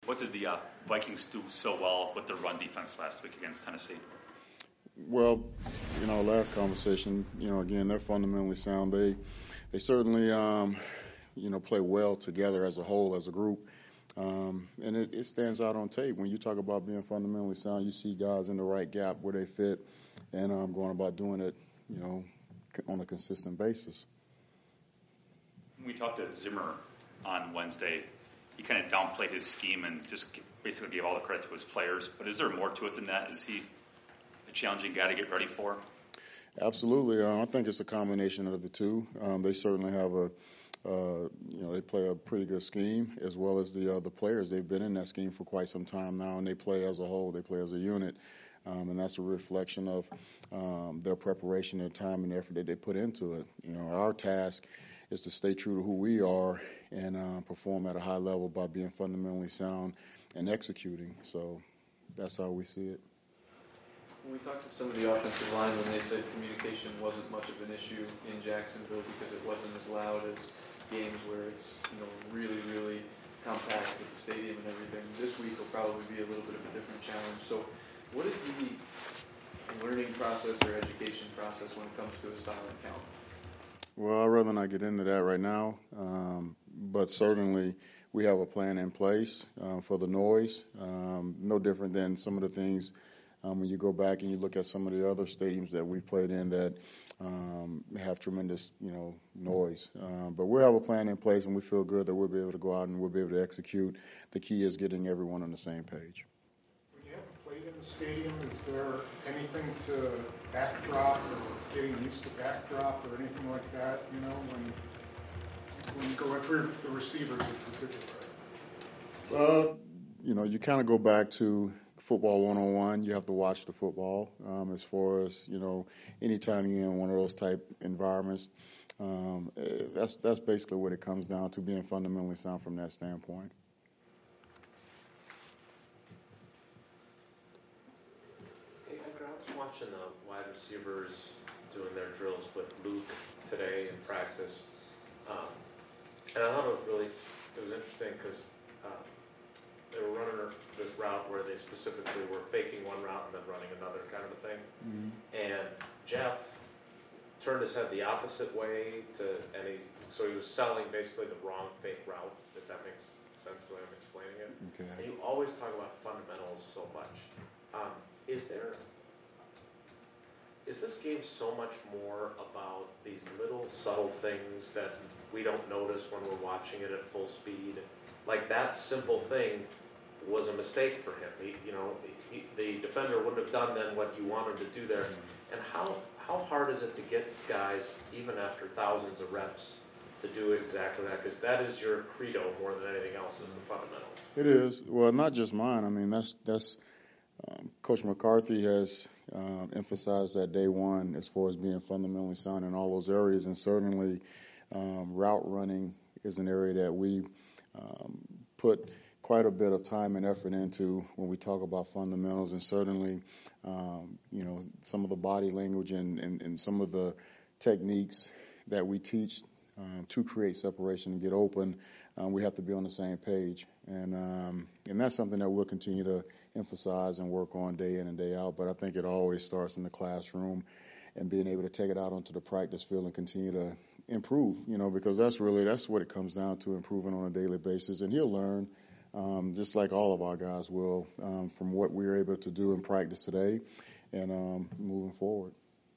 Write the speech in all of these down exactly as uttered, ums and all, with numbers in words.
What did the uh, Vikings do so well with their run defense last week against Tennessee? Well, you know, last conversation, you know, again, they're fundamentally sound. They they certainly, um, you know, play well together as a whole, as a group. Um, and it, it stands out on tape. When you talk about being fundamentally sound, you see guys in the right gap where they fit and um, going about doing it, you know, on a consistent basis. We talked to Zimmer on Wednesday. He kind of downplayed his scheme and just basically gave all the credit to his players. But is there more to it than that? Is he a challenging guy to get ready for? Absolutely. Uh, I think it's a combination of the two. Um, they certainly have a, uh, you know, they play a pretty good scheme, as well as the uh, the players. They've been in that scheme for quite some time now, and they play as a whole. They play as a unit. Um, and that's a reflection of um, their preparation, their time, and effort that they put into it. You know, our task is to stay true to who we are and uh, perform at a high level by being fundamentally sound and executing. So that's how we see it. When we talked to some of the offensive linemen, they said communication wasn't much of an issue in Jacksonville because it wasn't as loud as games where it's, you know, really, really compact with the stadium and everything. This week will probably be a little bit of a different challenge. So what is the learning process or education process when it comes to a silent count? Well, I'd rather not get into that right now, um, but certainly we have a plan in place uh, for the noise, um, no different than some of the things um, when you go back and you look at some of the other stadiums that we've played in that um, have tremendous, you know, noise. Um, but we have a plan in place, and we feel good that we'll be able to go out and we'll be able to execute. The key is getting everyone on the same page. In the stadium, is there anything to backdrop or getting used to backdrop or anything like that, you know, when when you go in for the receivers in particular? Uh, you know, you kind of go back to football one oh one. You have to watch the football um, as far as, you know, anytime you're in one of those type environments. Um, that's, that's basically what it comes down to, being fundamentally sound from that standpoint. Watching the wide receivers doing their drills with Luke today in practice, um, and I thought it was really it was interesting because uh, they were running this route where they specifically were faking one route and then running another kind of a thing. Mm-hmm. And Jeff turned his head the opposite way to, and he so he was selling basically the wrong fake route. If that makes sense the way I'm explaining it. Okay. And you always talk about fundamentals so much. Um, is there Is this game so much more about these little subtle things that we don't notice when we're watching it at full speed? Like that simple thing was a mistake for him. He, you know, he, the defender wouldn't have done then what you want him to do there. And how how hard is it to get guys, even after thousands of reps, to do exactly that? Because that is your credo more than anything else, is the fundamentals. It is. Well, not just mine. I mean, that's that's um, Coach McCarthy has Um, emphasized that day one as far as being fundamentally sound in all those areas, and certainly um, route running is an area that we um, put quite a bit of time and effort into when we talk about fundamentals, and certainly um, you know, some of the body language and, and, and some of the techniques that we teach um, to create separation and get open. Um, we have to be on the same page, and um, and that's something that we'll continue to emphasize and work on day in and day out. But I think it always starts in the classroom and being able to take it out onto the practice field and continue to improve, you know, because that's really, that's what it comes down to, improving on a daily basis. And he'll learn, um, just like all of our guys will, um, from what we were able to do in practice today and um, moving forward.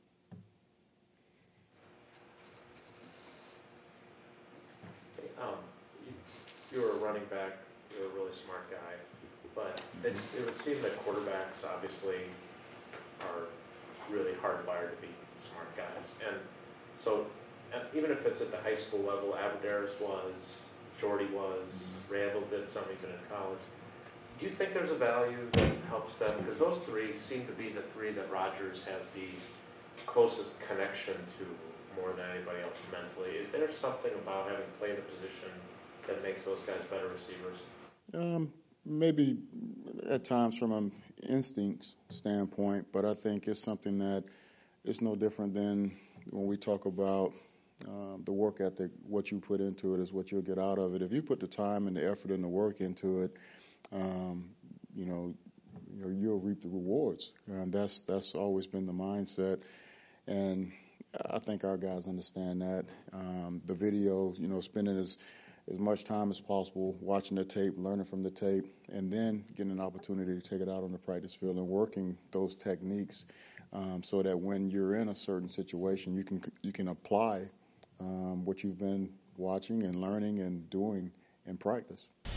Um, you, you're a running back, you're a really smart guy. But it, it would seem that quarterbacks obviously are really hardwired to be smart guys. And so and even if it's at the high school level, Abadaris was, Jordy was, Randall did some even in college. Do you think there's a value that helps them? Because those three seem to be the three that Rodgers has the closest connection to more than anybody else mentally. Is there something about having played a position that makes those guys better receivers? Um. Maybe at times from an instincts standpoint, but I think it's something that is no different than when we talk about uh, the work ethic. What you put into it is what you'll get out of it. If you put the time and the effort and the work into it, um, you know, you know, you'll reap the rewards. Um, that's that's always been the mindset, and I think our guys understand that. Um, the video, you know, spending as as much time as possible watching the tape, learning from the tape, and then getting an opportunity to take it out on the practice field and working those techniques, um, so that when you're in a certain situation, you can you can apply um, what you've been watching and learning and doing in practice.